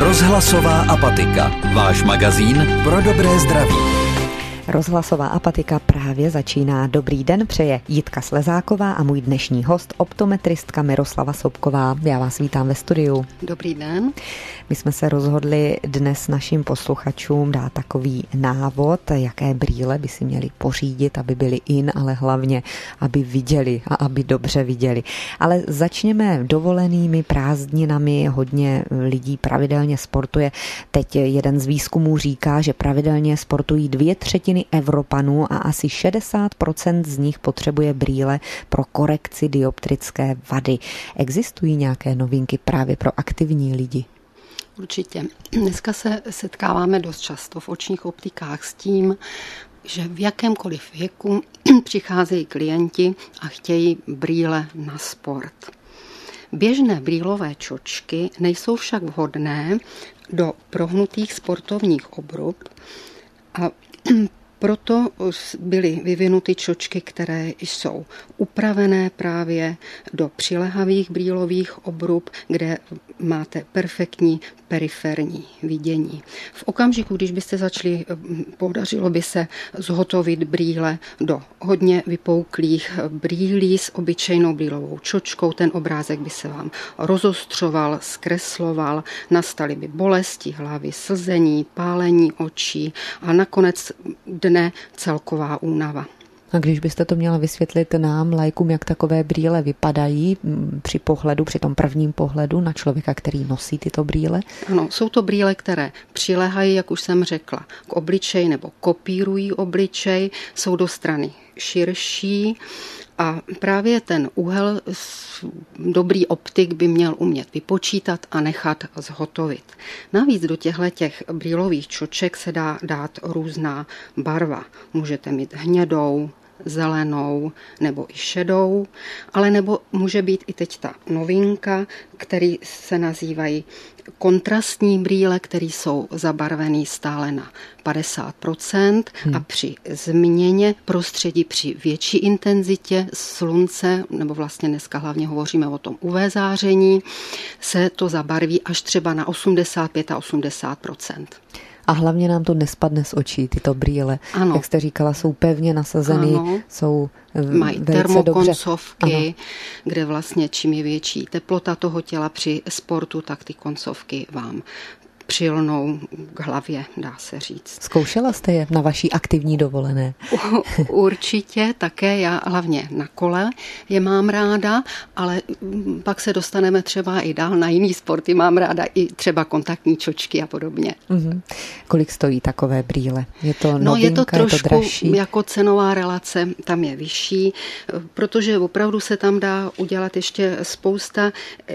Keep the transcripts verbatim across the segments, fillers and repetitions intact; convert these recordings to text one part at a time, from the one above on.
Rozhlasová apatika. Váš magazín pro dobré zdraví. Rozhlasová apatika právě začíná. Dobrý den přeje Jitka Slezáková a můj dnešní host, optometristka Miroslava Sobková. Já vás vítám ve studiu. Dobrý den. My jsme se rozhodli dnes našim posluchačům dát takový návod, jaké brýle by si měli pořídit, aby byly in, ale hlavně, aby viděli a aby dobře viděli. Ale začněme dovolenými prázdninami. Hodně lidí pravidelně sportuje. Teď jeden z výzkumů říká, že pravidelně sportují dvě třetiny Evropanů a asi šedesát procent z nich potřebuje brýle pro korekci dioptrické vady. Existují nějaké novinky právě pro aktivní lidi? Určitě. Dneska se setkáváme dost často v očních optikách s tím, že v jakémkoliv věku přicházejí klienti a chtějí brýle na sport. Běžné brýlové čočky nejsou však vhodné do prohnutých sportovních obrub a proto byly vyvinuty čočky, které jsou upravené právě do přilehavých brýlových obrub, kde máte perfektní periferní vidění. V okamžiku, když byste začali, podařilo by se zhotovit brýle do hodně vypouklých brýlí s obyčejnou brýlovou čočkou, ten obrázek by se vám rozostřoval, zkresloval, nastaly by bolesti hlavy, slzení, pálení očí a nakonec dne celková únava. A když byste to měla vysvětlit nám, laikům, jak takové brýle vypadají při pohledu, při tom prvním pohledu na člověka, který nosí tyto brýle? Ano, jsou to brýle, které přilehají, jak už jsem řekla, k obličeji nebo kopírují obličej, jsou do strany širší a právě ten úhel dobrý optik by měl umět vypočítat a nechat zhotovit. Navíc do těchto brýlových čoček se dá dát různá barva. Můžete mít hnědou, zelenou nebo i šedou, ale nebo může být i teď ta novinka, které se nazývají kontrastní brýle, které jsou zabarvené stále na padesát procent hmm. a při změně prostředí, při větší intenzitě slunce, nebo vlastně dneska hlavně hovoříme o tom U V záření, se to zabarví až třeba na osmdesát pět a osmdesát procent. A hlavně nám to nespadne z očí, tyto brýle. Ano. Jak jste říkala, jsou pevně nasazeny, ano. Jsou mají termokoncovky, kde vlastně čím je větší teplota toho těla při sportu, tak ty koncovky vám přilnou k hlavě, dá se říct. Zkoušela jste je na vaší aktivní dovolené? Určitě, také já hlavně na kole je mám ráda, ale pak se dostaneme třeba i dál na jiný sporty. Mám ráda i třeba kontaktní čočky a podobně. Mm-hmm. Kolik stojí takové brýle? Je to novinka, no je to trošku je to dražší? Jako cenová relace, tam je vyšší, protože opravdu se tam dá udělat ještě spousta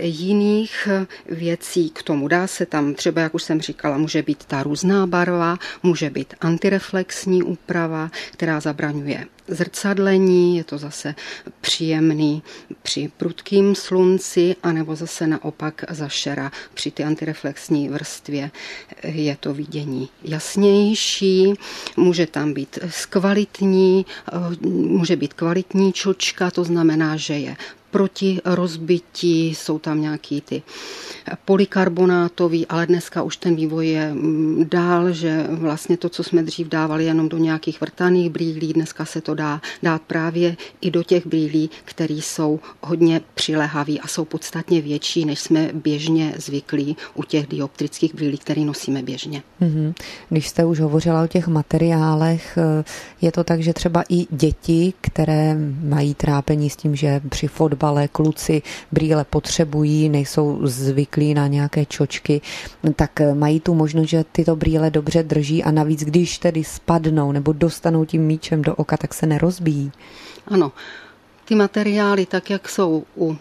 jiných věcí k tomu. Dá se tam třeba, jak už jsem říkala, může být ta různá barva, může být antireflexní úprava, která zabraňuje zrcadlení, je to zase příjemný při prudkým slunci, anebo zase naopak zašera při ty antireflexní vrstvě je to vidění jasnější, může tam být kvalitní, může být kvalitní čočka, to znamená, že je proti rozbití, jsou tam nějaký ty polykarbonátový, ale dneska už ten vývoj je dál, že vlastně to, co jsme dřív dávali jenom do nějakých vrtaných brýlí, dneska se to dá dát právě i do těch brýlí, které jsou hodně přilehavý a jsou podstatně větší, než jsme běžně zvyklí u těch dioptrických brýlí, které nosíme běžně. Mm-hmm. Když jste už hovořila o těch materiálech, je to tak, že třeba i děti, které mají trápení s tím, že při fotbale kluci brýle potřebují, nejsou zvyklí na nějaké čočky, tak mají tu možnost, že tyto brýle dobře drží a navíc, když tedy spadnou nebo dostanou tím míčem do oka, tak se nerozbíjí. Ano, ty materiály, tak jak jsou u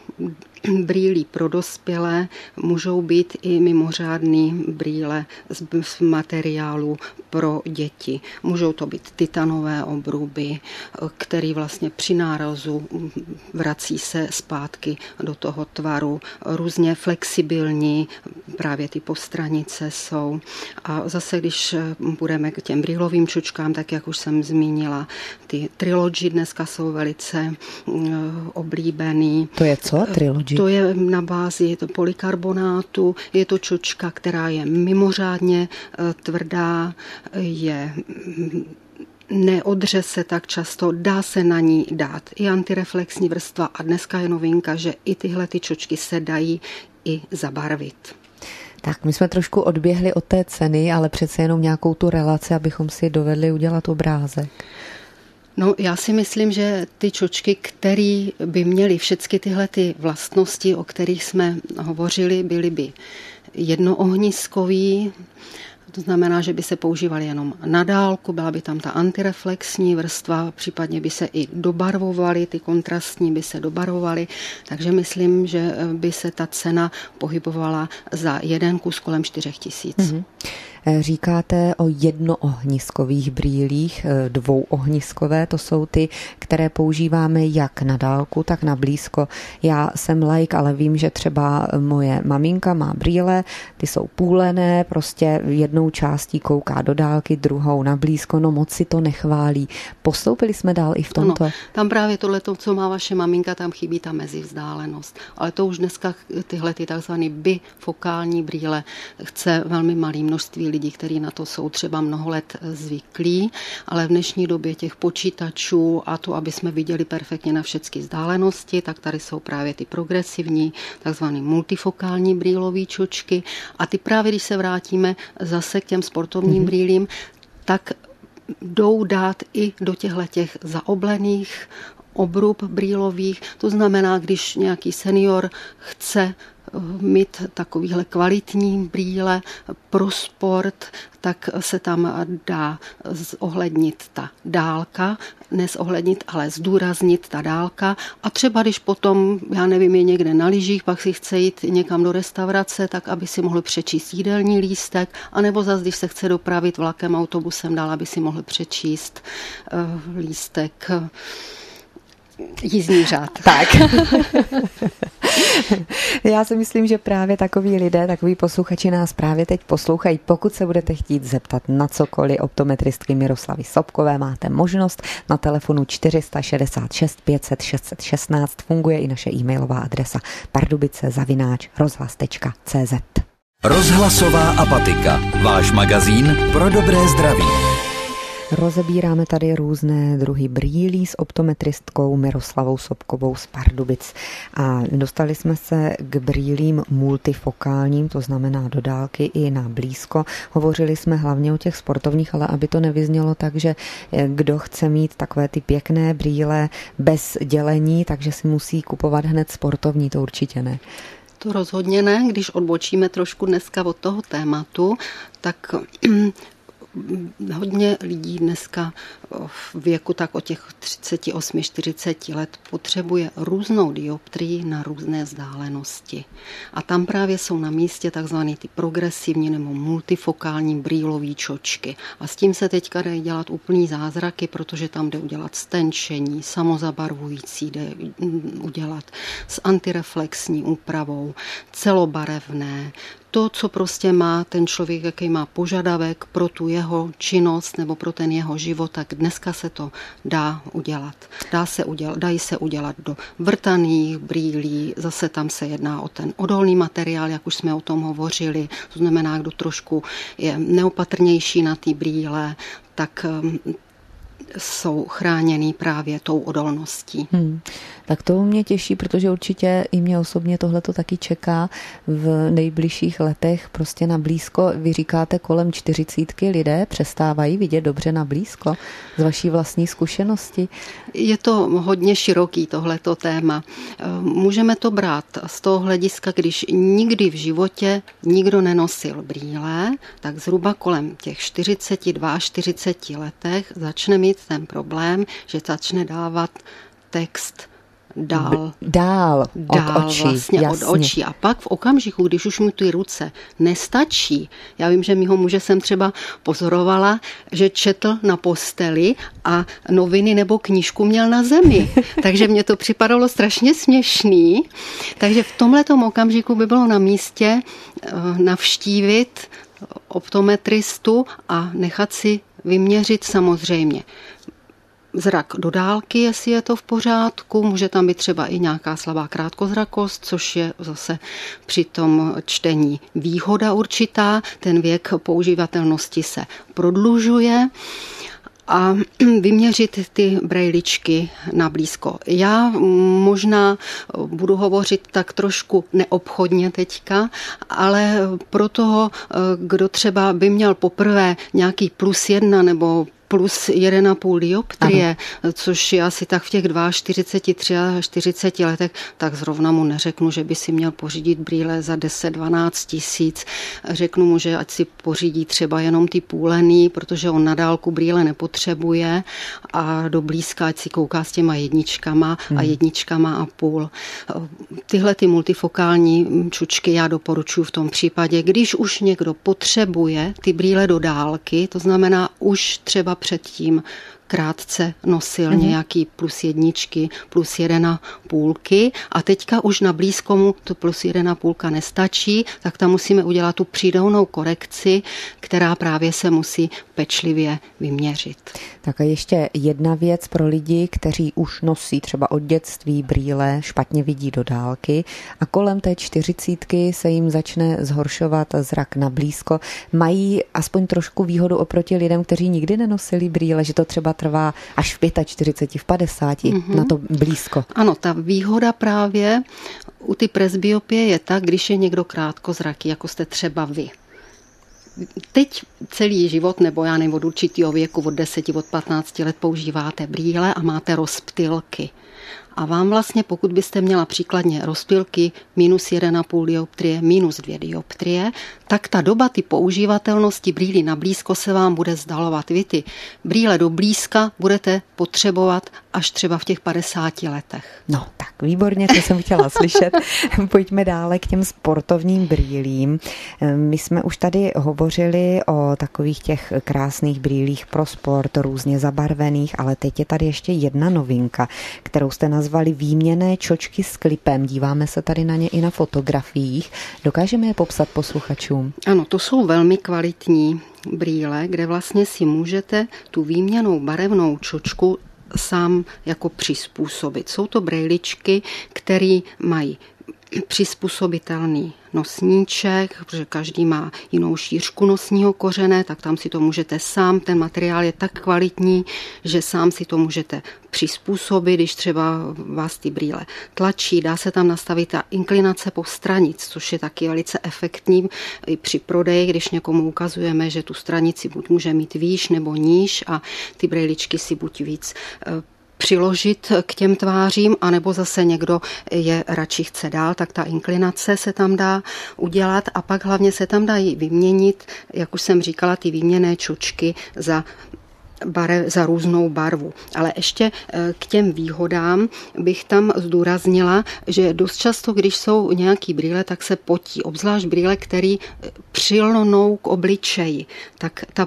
brýlí pro dospělé, můžou být i mimořádný brýle z materiálu pro děti. Můžou to být titanové obruby, který vlastně při nárazu vrací se zpátky do toho tvaru. Různě flexibilní, právě ty postranice jsou. A zase, když budeme k těm brýlovým čočkám, tak jak už jsem zmínila, ty Trilogy dneska jsou velice oblíbený. To je co? Trilogy? Fuji? To je na bázi polykarbonátu, je to čočka, která je mimořádně tvrdá, je... neodře se tak často, dá se na ní dát i antireflexní vrstva a dneska je novinka, že i tyhle ty čočky se dají i zabarvit. Tak my jsme trošku odběhli od té ceny, ale přece jenom nějakou tu relaci, abychom si dovedli udělat obrázek. No, já si myslím, že ty čočky, které by měly všechny tyhle ty vlastnosti, o kterých jsme hovořili, byly by jednoohniskový. To znamená, že by se používaly jenom na dálku, byla by tam ta antireflexní vrstva, případně by se i dobarvovaly, ty kontrastní by se dobarvovaly, takže myslím, že by se ta cena pohybovala za jeden kus kolem čtyřech tisíc. Mm-hmm. Říkáte o jednoohniskových brýlích, dvouohniskové, to jsou ty, které používáme jak na dálku, tak na blízko. Já jsem laik, ale vím, že třeba moje maminka má brýle, ty jsou půlené, prostě jednou částí kouká do dálky, druhou na blízko, no moc si to nechválí. Postoupili jsme dál i v tomto? Ano, tam právě tohleto, co má vaše maminka, tam chybí ta mezivzdálenost. Ale to už dneska tyhle ty takzvané bifokální brýle chce velmi malé množství lidí, kteří na to jsou třeba mnoho let zvyklí, ale v dnešní době těch počítačů a to, aby jsme viděli perfektně na všechny vzdálenosti, tak tady jsou právě ty progresivní, takzvané multifokální brýlové čočky a ty právě, když se vrátíme zase k těm sportovním mm-hmm. brýlím, tak jdou dát i do těchto těch zaoblených obrub brýlových. To znamená, když nějaký senior chce mít takovýhle kvalitní brýle pro sport, tak se tam dá zohlednit ta dálka, nezohlednit, ale zdůraznit ta dálka. A třeba když potom, já nevím, je někde na lyžích, pak si chce jít někam do restaurace, tak aby si mohl přečíst jídelní lístek, anebo zase, když se chce dopravit vlakem, autobusem dál, aby si mohl přečíst uh, lístek uh, jízdní řád. Tak. Já si myslím, že právě takoví lidé, takoví posluchači nás právě teď poslouchají. Pokud se budete chtít zeptat na cokoliv optometristky Miroslavy Sobkové, máte možnost na telefonu čtyři šedesát šest pět set šest set šestnáct. Funguje i naše e-mailová adresa pardubice zavináč rozhlas tečka cé zet. Rozhlasová apatika. Váš magazín pro dobré zdraví. Rozebíráme tady různé druhy brýlí s optometristkou Miroslavou Sobkovou z Pardubic. A dostali jsme se k brýlím multifokálním, to znamená do dálky i na blízko. Hovořili jsme hlavně o těch sportovních, ale aby to nevyznělo tak, že kdo chce mít takové ty pěkné brýle bez dělení, takže si musí kupovat hned sportovní, to určitě ne. To rozhodně ne, když odbočíme trošku dneska od toho tématu, tak hodně lidí dneska v věku tak o těch třicet osm čtyřicet let potřebuje různou dioptrii na různé vzdálenosti. A tam právě jsou na místě takzvané ty progresivní nebo multifokální brýlové čočky. A s tím se teďka dají dělat úplný zázraky, protože tam jde udělat stenčení, samozabarvující, jde udělat s antireflexní úpravou, celobarevné, to, co prostě má ten člověk, jaký má požadavek pro tu jeho činnost nebo pro ten jeho život, tak dneska se to dá udělat. Dá se udělat, dají se udělat do vrtaných brýlí, zase tam se jedná o ten odolný materiál, jak už jsme o tom hovořili, to znamená, kdo trošku je neopatrnější na ty brýle, tak jsou chráněný právě tou odolností. Hmm. Tak to mě těší, protože určitě i mě osobně tohleto taky čeká v nejbližších letech prostě na blízko. Vy říkáte kolem čtyřicítky lidé přestávají vidět dobře na blízko z vaší vlastní zkušenosti? Je to hodně široký tohleto téma. Můžeme to brát z toho hlediska, když nikdy v životě nikdo nenosil brýle, tak zhruba kolem těch čtyřicet dva čtyřicet letech začne mít ten problém, že začne dávat text dál. Dál, dál od očí. Vlastně jasně. od očí. A pak v okamžiku, když už mu ty ruce nestačí, já vím, že mýho muže jsem třeba pozorovala, že četl na posteli a noviny nebo knížku měl na zemi. Takže mně to připadalo strašně směšný. Takže v tomhletom okamžiku by bylo na místě navštívit optometristu a nechat si vyměřit samozřejmě zrak do dálky, jestli je to v pořádku, může tam být třeba i nějaká slabá krátkozrakost, což je zase při tom čtení výhoda určitá, ten věk používatelnosti se prodlužuje. A vyměřit ty brejličky na blízko. Já možná budu hovořit tak trošku neobchodně teďka, ale pro toho, kdo třeba by měl poprvé nějaký plus jedna nebo plus jeden a půl dioptrie, ano. Což je asi tak v těch čtyřiceti dvou, čtyřiceti třech letech, tak zrovna mu neřeknu, že by si měl pořídit brýle za deset dvanáct tisíc. Řeknu mu, že ať si pořídí třeba jenom ty půlený, protože on na dálku brýle nepotřebuje a do blízka ať si kouká s těma jedničkama hmm. a jedničkama a půl. Tyhle ty multifokální čučky já doporučuji v tom případě, když už někdo potřebuje ty brýle do dálky, to znamená už třeba předtím krátce nosil mm-hmm. nějaký plus jedničky, plus jeden a půlky a teďka už na blízkomu to plus jeden a půlka nestačí, tak tam musíme udělat tu přídavnou korekci, která právě se musí pečlivě vyměřit. Tak a ještě jedna věc pro lidi, kteří už nosí třeba od dětství brýle, špatně vidí do dálky a kolem té čtyřicítky se jim začne zhoršovat zrak na blízko. Mají aspoň trošku výhodu oproti lidem, kteří nikdy nenosili brýle, že to třeba trvá až v čtyřiceti pěti, v padesáti mm-hmm. na to blízko. Ano, ta výhoda právě u ty presbyopie je tak, když je někdo krátkozraký, jako jste třeba vy. Teď celý život, nebo já nevím, od určitého věku, od deseti, od patnácti let používáte brýle a máte rozptylky. A vám vlastně, pokud byste měla příkladně rozptylky minus jeden a půl dioptrie, minus dvě dioptrie, tak ta doba ty používatelnosti brýlí na blízko se vám bude vzdalovat. Vy ty brýle do blízka budete potřebovat až třeba v těch padesáti letech. No tak výborně, to jsem chtěla slyšet. Pojďme dále k těm sportovním brýlím. My jsme už tady hovořili o takových těch krásných brýlích pro sport, různě zabarvených, ale teď je tady ještě jedna novinka, kterou jste nazvali výměnné čočky s klipem. Díváme se tady na ně i na fotografiích. Dokážeme je popsat posluchačům? Ano, to jsou velmi kvalitní brýle, kde vlastně si můžete tu výměnnou barevnou čočku sám jako přizpůsobit. Jsou to brejličky, které mají přizpůsobitelný nosníček, protože každý má jinou šířku nosního kořene, tak tam si to můžete sám, ten materiál je tak kvalitní, že sám si to můžete přizpůsobit, když třeba vás ty brýle tlačí, dá se tam nastavit ta inklinace po stranic, což je taky velice efektní i při prodeji, když někomu ukazujeme, že tu stranici buď může mít výš nebo níž a ty brejličky si buď víc přiložit k těm tvářím, anebo zase někdo je radši chce dál, tak ta inklinace se tam dá udělat a pak hlavně se tam dají vyměnit, jak už jsem říkala, ty výměnné čočky za barev, za různou barvu. Ale ještě k těm výhodám bych tam zdůraznila, že dost často, když jsou nějaký brýle, tak se potí, obzvlášť brýle, které přilnou k obličeji, tak ta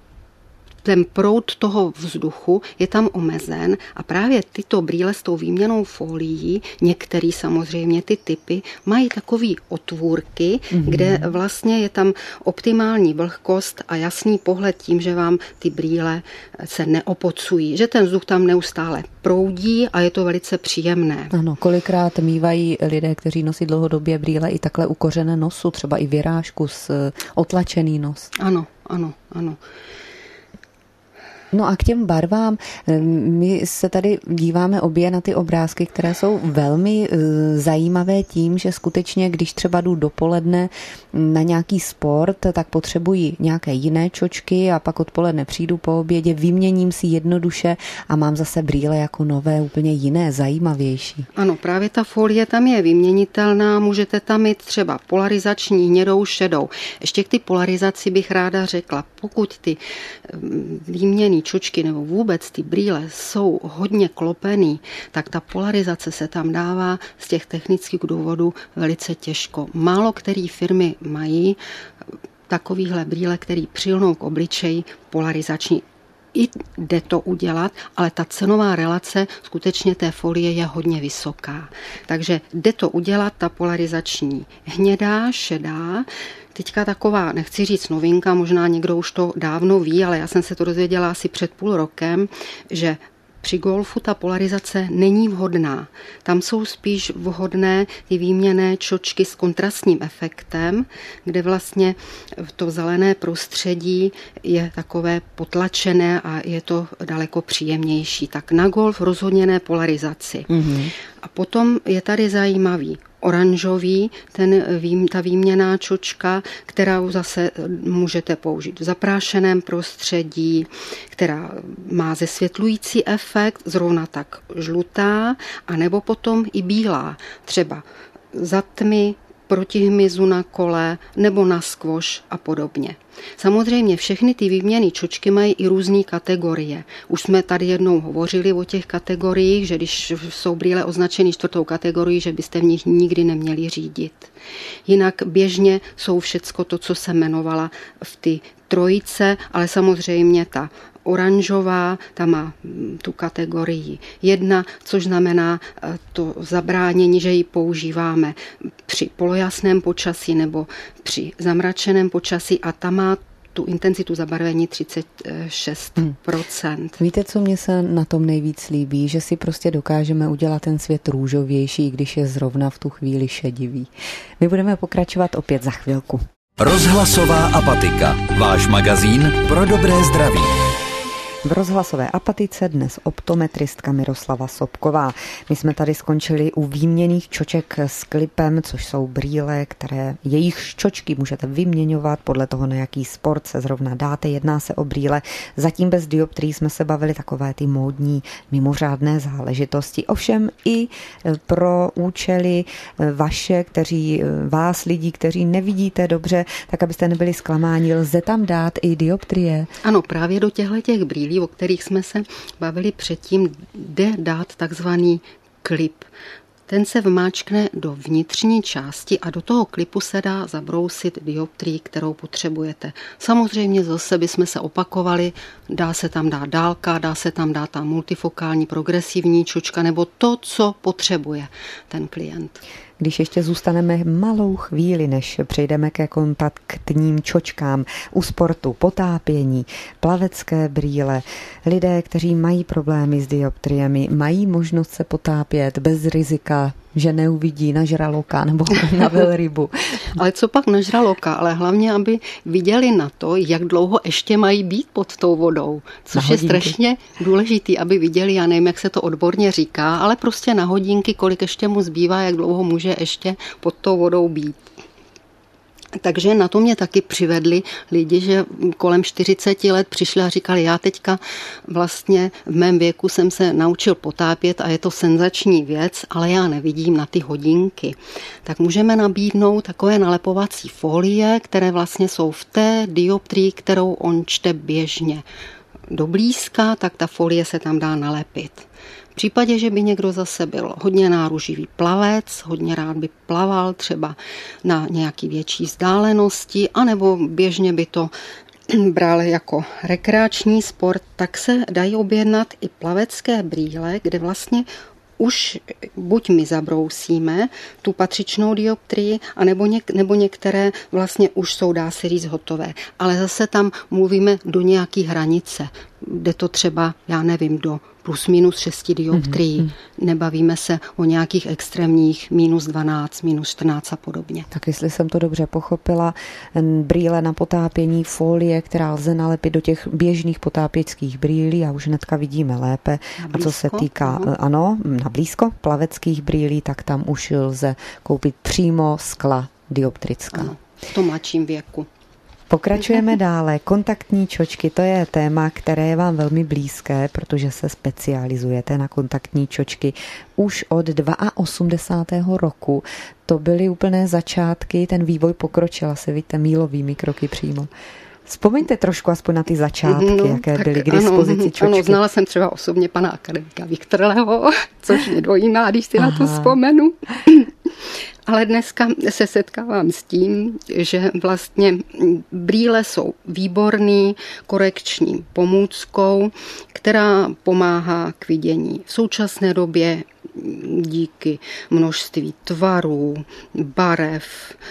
ten proud toho vzduchu je tam omezen a právě tyto brýle s tou výměnou folií, některý samozřejmě ty typy, mají takový otvůrky, mm-hmm. kde vlastně je tam optimální vlhkost a jasný pohled tím, že vám ty brýle se neopocují, že ten vzduch tam neustále proudí a je to velice příjemné. Ano, kolikrát mívají lidé, kteří nosí dlouhodobě brýle i takhle ukořené nosu, třeba i vyrážku s otlačený nos. Ano, ano, ano. No a k těm barvám, my se tady díváme obě na ty obrázky, které jsou velmi zajímavé tím, že skutečně, když třeba jdu dopoledne na nějaký sport, tak potřebuji nějaké jiné čočky a pak odpoledne přijdu po obědě, vyměním si jednoduše a mám zase brýle jako nové, úplně jiné, zajímavější. Ano, právě ta folie tam je vyměnitelná, můžete tam mít třeba polarizační, hnědou, šedou. Ještě k ty polarizaci bych ráda řekla, pokud ty výměný čočky nebo vůbec ty brýle jsou hodně klopený, tak ta polarizace se tam dává z těch technických důvodů velice těžko. Málo který firmy mají takovýhle brýle, který přilnou k obličeji polarizační. I jde to udělat, ale ta cenová relace skutečně té folie je hodně vysoká. Takže jde to udělat, ta polarizační hnědá, šedá. Teďka taková, nechci říct novinka, možná někdo už to dávno ví, ale já jsem se to dozvěděla asi před půl rokem, že Při golfu ta polarizace není vhodná. Tam jsou spíš vhodné ty výměnné čočky s kontrastním efektem, kde vlastně to zelené prostředí je takové potlačené a je to daleko příjemnější. Tak na golf rozhodně ne polarizaci. Mm-hmm. A potom je tady zajímavý oranžový, ten, ta výměnná čočka, kterou zase můžete použít v zaprášeném prostředí, která má zesvětlující efekt, zrovna tak žlutá, anebo potom i bílá, třeba za tmy, proti hmyzu na kole nebo na squash a podobně. Samozřejmě všechny ty výměny čočky mají i různé kategorie. Už jsme tady jednou hovořili o těch kategoriích, že když jsou brýle označeny čtvrtou kategorií, že byste v nich nikdy neměli řídit. Jinak běžně jsou všecko to, co jsem jmenovala v ty trojice, ale samozřejmě ta oranžová, ta má tu kategorii jedna, což znamená to zabránění, že ji používáme při polojasném počasí nebo při zamračeném počasí a ta má tu intenzitu zabarvení třicet šest procent. Hmm. Víte, co mě se na tom nejvíc líbí? Že si prostě dokážeme udělat ten svět růžovější, když je zrovna v tu chvíli šedivý. My budeme pokračovat opět za chvilku. Rozhlasová apatika. Váš magazín pro dobré zdraví. V rozhlasové apatice dnes optometristka Miroslava Sobková. My jsme tady skončili u výměnných čoček s klipem, což jsou brýle, které jejich čočky můžete vyměňovat podle toho, na jaký sport se zrovna dáte. Jedná se o brýle. Zatím bez dioptrií jsme se bavili takové ty módní mimořádné záležitosti. Ovšem i pro účely vaše, kteří vás lidí, kteří nevidíte dobře, tak abyste nebyli zklamáni, lze tam dát i dioptrie. Ano, právě do těchto těch brýlí, o kterých jsme se bavili předtím, jde dát takzvaný klip. Ten se vmáčkne do vnitřní části a do toho klipu se dá zabrousit dioptrii, kterou potřebujete. Samozřejmě zase bychom se opakovali, dá se tam dát dálka, dá se tam dát ta multifokální progresivní čočka nebo to, co potřebuje ten klient. Když ještě zůstaneme malou chvíli, než přejdeme ke kontaktním čočkám u sportu, potápění, plavecké brýle, lidé, kteří mají problémy s dioptriemi, mají možnost se potápět bez rizika, že neuvidí na žraloka nebo na velrybu. Ale co pak na žraloka? Ale hlavně, aby viděli na to, jak dlouho ještě mají být pod tou vodou. Což je strašně důležitý, aby viděli, já nevím, jak se to odborně říká, ale prostě na hodinky, kolik ještě mu zbývá, jak dlouho může ještě pod tou vodou být. Takže na to mě taky přivedli lidi, že kolem čtyřicet let přišli a říkali, já teďka vlastně v mém věku jsem se naučil potápět a je to senzační věc, ale já nevidím na ty hodinky. Tak můžeme nabídnout takové nalepovací folie, které vlastně jsou v té dioptrii, kterou on čte běžně. Do blízka, tak ta folie se tam dá nalepit. V případě, že by někdo zase byl hodně náruživý plavec, hodně rád by plaval třeba na nějaký větší vzdálenosti, anebo běžně by to bral jako rekreační sport, tak se dají objednat i plavecké brýle, kde vlastně už buď my zabrousíme tu patřičnou dioptrii, anebo něk, nebo některé vlastně už jsou, dá se říct, hotové. Ale zase tam mluvíme do nějaký hranice. Jde to třeba, já nevím, do plus minus šesti dioptrií. Mm-hmm. Nebavíme se o nějakých extrémních minus dvanáct, minus čtrnáct a podobně. Tak jestli jsem to dobře pochopila, brýle na potápění, folie, která lze nalepit do těch běžných potápěčských brýlí a už hnedka vidíme lépe. A co se týká, uh-huh. ano, na blízko plaveckých brýlí, tak tam už lze koupit přímo skla dioptrická. Ano, v tom mladším věku. Pokračujeme dále. Kontaktní čočky, to je téma, které je vám velmi blízké, protože se specializujete na kontaktní čočky už od osmdesátého druhého roku. To byly úplné začátky, ten vývoj pokročil, asi vidíte mílovými kroky přímo. Vzpomeňte trošku aspoň na ty začátky, no, jaké byly k dispozici čočky. Ano, znala jsem třeba osobně pana akademika Viktorleho, což mě dojímá, když si Aha. na to vzpomenu. Ale dneska se setkávám s tím, že vlastně brýle jsou výborný korekční pomůckou, která pomáhá k vidění. V současné době díky množství tvarů, barev,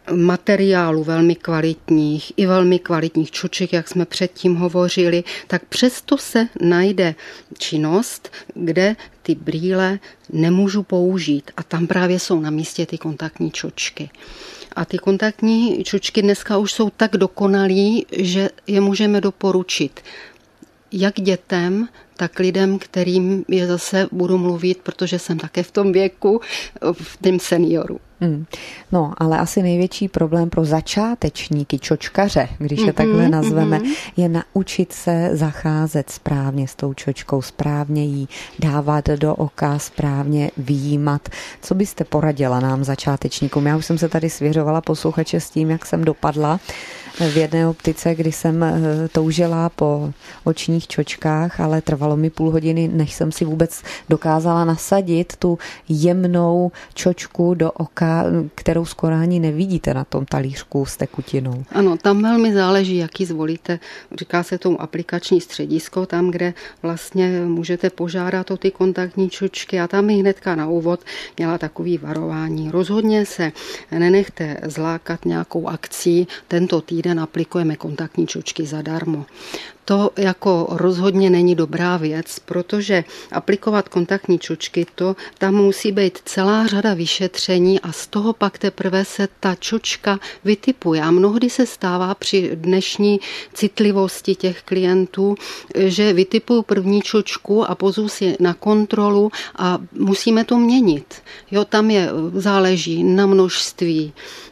materiálů velmi kvalitních, i velmi kvalitních čoček, jak jsme předtím hovořili, tak přesto se najde činnost, kde ty brýle nemůžu použít a tam právě jsou na místě ty kontaktní čočky. A ty kontaktní čočky dneska už jsou tak dokonalý, že je můžeme doporučit jak dětem, tak lidem, kterým je zase budu mluvit, protože jsem také v tom věku, v tom senioru. Hmm. No, ale asi největší problém pro začátečníky, čočkaře, když je takhle nazveme, mm-hmm. je naučit se zacházet správně s tou čočkou, správně jí dávat do oka, správně vyjímat. Co byste poradila nám začátečníkům? Já už jsem se tady svěřovala posluchače s tím, jak jsem dopadla v jedné optice, kdy jsem toužila po očních čočkách, ale trvalo mi půl hodiny, než jsem si vůbec dokázala nasadit tu jemnou čočku do oka, kterou skoro ani nevidíte na tom talířku s tekutinou. Ano, tam velmi záleží, jaký zvolíte. Říká se tomu aplikační středisko, tam, kde vlastně můžete požádat o ty kontaktní čočky a tam i hnedka na úvod měla takový varování. Rozhodně se nenechte zlákat nějakou akcí. Tento týden aplikujeme kontaktní čočky zadarmo. To jako rozhodně není dobrá věc, protože aplikovat kontaktní čočky, to tam musí být celá řada vyšetření a z toho pak teprve se ta čočka vytipuje. A mnohdy se stává při dnešní citlivosti těch klientů, že vytipuju první čočku a pozvu si na kontrolu a musíme to měnit. Jo, tam je, záleží na množství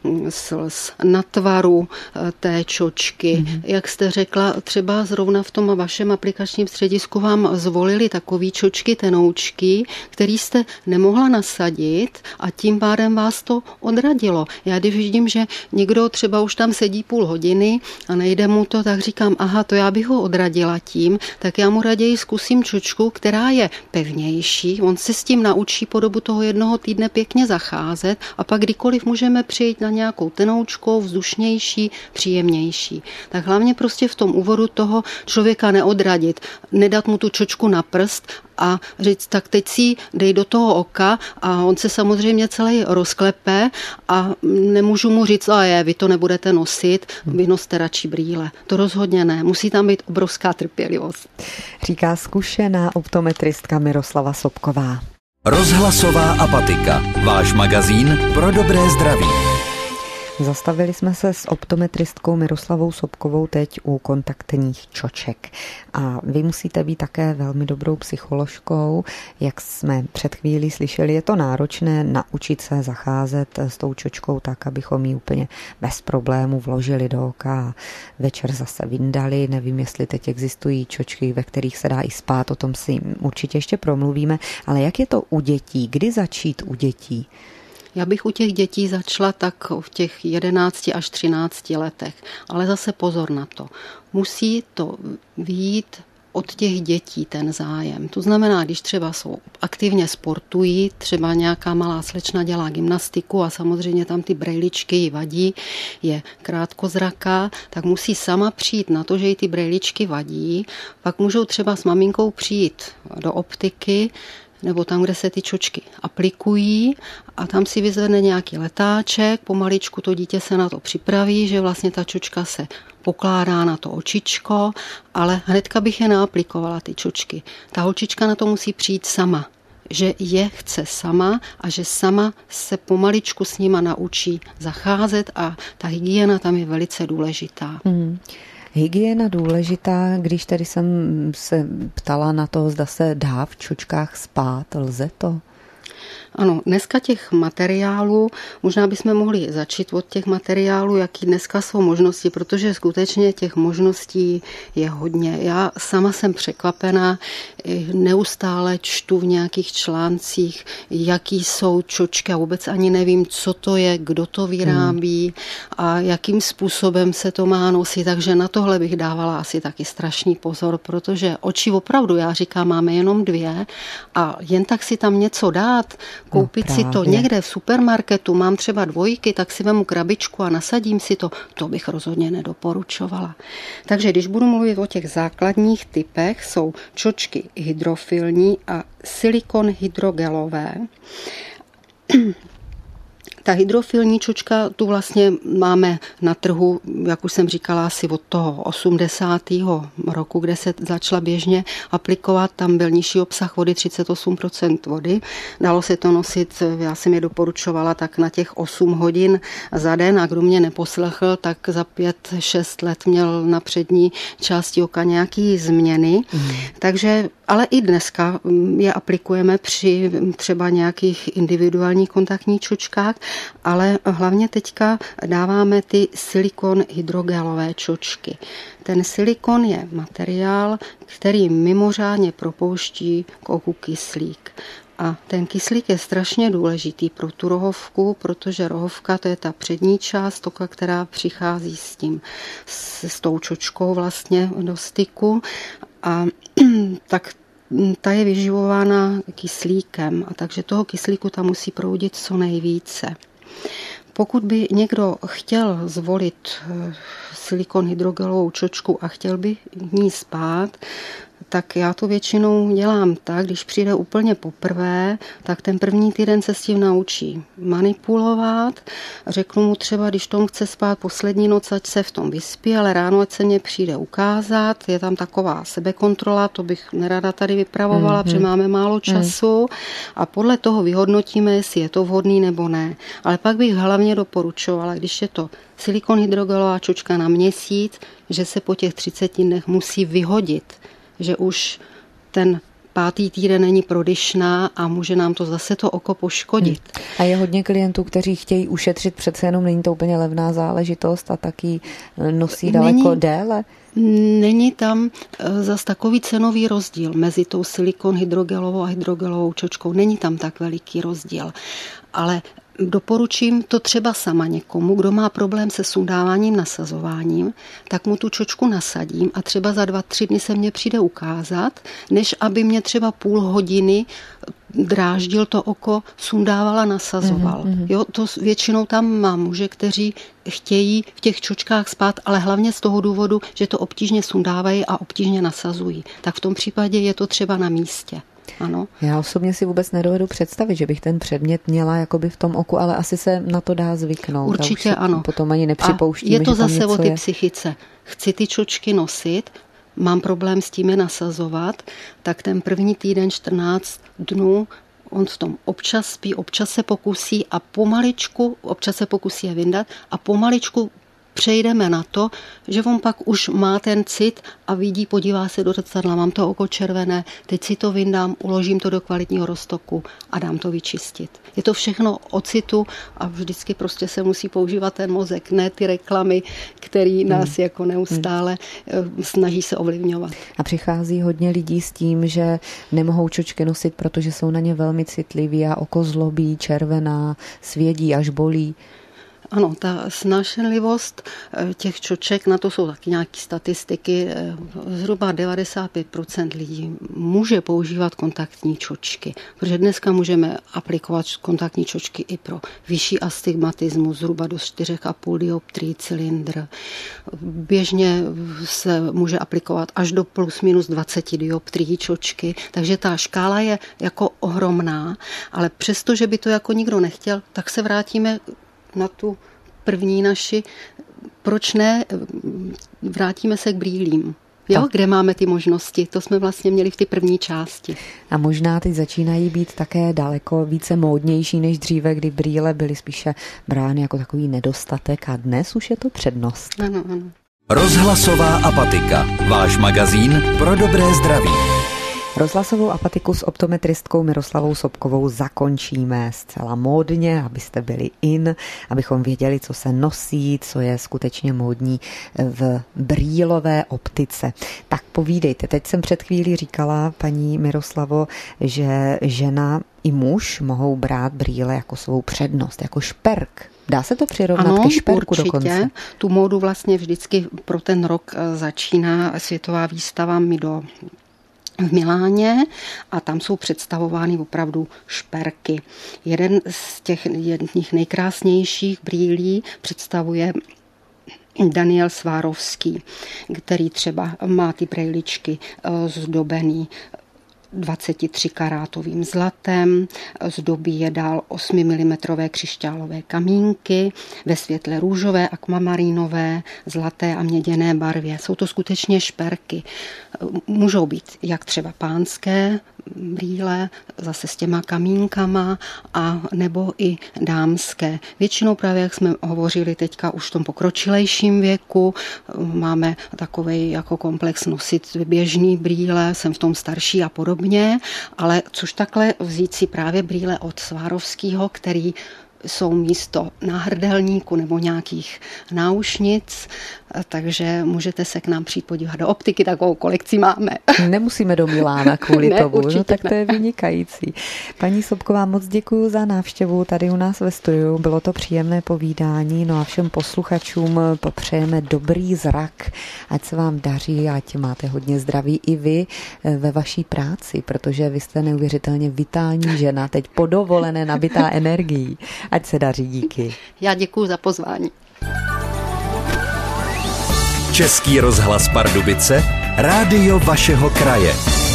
slz, na tvaru té čočky. Mm-hmm. Jak jste řekla, třeba zrovna v tom vašem aplikačním středisku vám zvolili takový čočky, tenoučky, který jste nemohla nasadit a tím pádem vás to odradilo. Já když vidím, že někdo třeba už tam sedí půl hodiny a nejde mu to, tak říkám, aha, to já bych ho odradila tím, tak já mu raději zkusím čočku, která je pevnější, on se s tím naučí po dobu toho jednoho týdne pěkně zacházet a pak kdykoliv můžeme přijít na nějakou tenoučkou, vzdušnější, příjemnější. Tak hlavně prostě v tom úvodu toho člověka neodradit, nedat mu tu čočku na prst a říct, tak teď si dej do toho oka a on se samozřejmě celý rozklepe a nemůžu mu říct, a je, vy to nebudete nosit, vy noste radši brýle. To rozhodně ne, musí tam být obrovská trpělivost. Říká zkušená optometristka Miroslava Sobková. Rozhlasová apatika, váš magazín pro dobré zdraví. Zastavili jsme se s optometristkou Miroslavou Sobkovou teď u kontaktních čoček. A vy musíte být také velmi dobrou psycholožkou. Jak jsme před chvílí slyšeli, je to náročné naučit se zacházet s tou čočkou tak, abychom ji úplně bez problému vložili do oka a večer zase vyndali. Nevím, jestli teď existují čočky, ve kterých se dá i spát, o tom si určitě ještě promluvíme. Ale jak je to u dětí? Kdy začít u dětí? Já bych u těch dětí začala tak v těch jedenácti až třinácti letech, ale zase pozor na to. Musí to vyjít od těch dětí ten zájem. To znamená, když třeba jsou aktivně sportují, třeba nějaká malá slečna dělá gymnastiku a samozřejmě tam ty brejličky jí vadí, je krátkozraká, tak musí sama přijít na to, že jí ty brejličky vadí. Pak můžou třeba s maminkou přijít do optiky, nebo tam, kde se ty čočky aplikují a tam si vyzvedne nějaký letáček, pomaličku to dítě se na to připraví, že vlastně ta čočka se pokládá na to očičko, ale hnedka bych je neaplikovala ty čočky. Ta holčička na to musí přijít sama, že je chce sama a že sama se pomaličku s nima naučí zacházet a ta hygiena tam je velice důležitá. Mm. Hygiena důležitá, když tedy jsem se ptala na to, zda se dá v čočkách spát, lze to? Ano, dneska těch materiálů, možná bychom mohli začít od těch materiálů, jaký dneska jsou možnosti, protože skutečně těch možností je hodně. Já sama jsem překvapená, neustále čtu v nějakých článcích, jaký jsou čočky a vůbec ani nevím, co to je, kdo to vyrábí a jakým způsobem se to má nosit, takže na tohle bych dávala asi taky strašný pozor, protože oči opravdu, já říkám, máme jenom dvě a jen tak si tam něco dát, koupit no, si to někde v supermarketu, mám třeba dvojky, tak si vemu krabičku a nasadím si to, to bych rozhodně nedoporučovala. Takže když budu mluvit o těch základních typech, jsou čočky hydrofilní a silikon hydrogelové. Ta hydrofilní čočka tu vlastně máme na trhu, jak už jsem říkala, asi od toho osmdesátého roku, kde se začala běžně aplikovat. Tam byl nižší obsah vody, třicet osm procent vody. Dalo se to nosit, já jsem je doporučovala, tak na těch osm hodin za den a kdo mě neposlechl, tak za pět šest let měl na přední části oka nějaký změny. Mm. Takže, ale i dneska je aplikujeme při třeba nějakých individuálních kontaktních čočkách, ale hlavně teďka dáváme ty silikon hydrogelové čočky. Ten silikon je materiál, který mimořádně propouští k oku kyslík. A ten kyslík je strašně důležitý pro tu rohovku, protože rohovka to je ta přední část oka, která přichází s tím, s, s tou čočkou vlastně do styku. A tak ta je vyživována kyslíkem, a takže toho kyslíku tam musí proudit co nejvíce. Pokud by někdo chtěl zvolit silikon hydrogelovou čočku a chtěl by v ní spát, tak já to většinou dělám tak, když přijde úplně poprvé, tak ten první týden se s tím naučí manipulovat. Řeknu mu třeba, když tomu chce spát poslední noc, ať se v tom vyspí, ale ráno ať se mě přijde ukázat. Je tam taková sebekontrola, to bych nerada tady vypravovala, mm, protože mm. máme málo času. Mm. A podle toho vyhodnotíme, jestli je to vhodný nebo ne. Ale pak bych hlavně doporučovala, když je to silikon hydrogelová čočka na měsíc, že se po těch třiceti dnech musí vyhodit, že už ten pátý týden není prodyšná a může nám to zase to oko poškodit. Hmm. A je hodně klientů, kteří chtějí ušetřit, přece jenom není to úplně levná záležitost a taky nosí daleko není, déle? Není tam zas takový cenový rozdíl mezi tou silikon hydrogelovou a hydrogelovou čočkou. Není tam tak veliký rozdíl. Ale doporučím to třeba sama někomu, kdo má problém se sundáváním, nasazováním, tak mu tu čočku nasadím a třeba za dva, tři dny se mně přijde ukázat, než aby mě třeba půl hodiny dráždil to oko, sundával a nasazoval. Mm-hmm. Jo, to většinou tam mám muže, kteří chtějí v těch čočkách spát, ale hlavně z toho důvodu, že to obtížně sundávají a obtížně nasazují. Tak v tom případě je to třeba na místě. Ano. Já osobně si vůbec nedovedu představit, že bych ten předmět měla jakoby v tom oku, ale asi se na to dá zvyknout. Určitě ano. Potom ani nepřipouštíme, a je to že tam zase o ty je. psychice. Chci ty čočky nosit, mám problém s tím je nasazovat, tak ten první týden, čtrnáct dnů, on v tom občas spí, občas se pokusí a pomaličku, občas se pokusí je vyndat a pomaličku přejdeme na to, že on pak už má ten cit a vidí, podívá se do zrcadla, mám to oko červené, teď si to vyndám, uložím to do kvalitního roztoku a dám to vyčistit. Je to všechno o citu a vždycky prostě se musí používat ten mozek, ne ty reklamy, který nás hmm. jako neustále hmm. snaží se ovlivňovat. A přichází hodně lidí s tím, že nemohou čočky nosit, protože jsou na ně velmi citliví a oko zlobí, červená, svědí, až bolí. Ano, ta snášenlivost těch čoček, na to jsou taky nějaké statistiky, zhruba devadesát pět procent lidí může používat kontaktní čočky, protože dneska můžeme aplikovat kontaktní čočky i pro vyšší astigmatismus, zhruba do čtyři a půl dioptrií cylindr. Běžně se může aplikovat až do plus minus dvacet dioptrií čočky, takže ta škála je jako ohromná, ale přesto, že by to jako nikdo nechtěl, tak se vrátíme na tu první naši, proč ne, vrátíme se k brýlím. Jo, kde máme ty možnosti, to jsme vlastně měli v té první části. A možná teď začínají být také daleko více módnější než dříve, kdy brýle byly spíše brány jako takový nedostatek a dnes už je to přednost. Ano, ano. Rozhlasová apatika, váš magazín pro dobré zdraví. Rozhlasovou apatiku s optometristkou Miroslavou Sobkovou zakončíme zcela módně, abyste byli in, abychom věděli, co se nosí, co je skutečně módní v brýlové optice. Tak povídejte, teď jsem před chvílí říkala, paní Miroslavo, že žena i muž mohou brát brýle jako svou přednost, jako šperk. Dá se to přirovnat ano, ke šperku určitě. Dokonce? Tu módu vlastně vždycky pro ten rok začíná světová výstava Mido v Miláně a tam jsou představovány opravdu šperky. Jeden z těch jedných nejkrásnějších brýlí představuje Daniel Swarovský, který třeba má ty brejličky zdobený dvacet tři karátovým zlatem, zdobí je dál osm milimetrů křišťálové kamínky ve světle růžové, akvamarínové, zlaté a měděné barvě. Jsou to skutečně šperky. Můžou být jak třeba pánské brýle, zase s těma kamínkama, a nebo i dámské. Většinou právě, jak jsme hovořili teďka už v tom pokročilejším věku, máme takovej jako komplex nosit běžný brýle, jsem v tom starší a podobně, ale což takhle vzít si právě brýle od Swarovského, který jsou místo náhrdelníku nebo nějakých náušnic, takže můžete se k nám přijít podívat do optiky, takovou kolekci máme. Nemusíme do Milána kvůli ne, tomu, no, tak ne. to je vynikající. Paní Sobková, moc děkuji za návštěvu tady u nás ve studiu, bylo to příjemné povídání, no a všem posluchačům popřejeme dobrý zrak, ať se vám daří, ať máte hodně zdraví i vy ve vaší práci, protože vy jste neuvěřitelně vitální žena, teď po dovolené nabitá energií. Ať se daří, díky. Já děkuji za pozvání. Český rozhlas Pardubice, rádio vašeho kraje.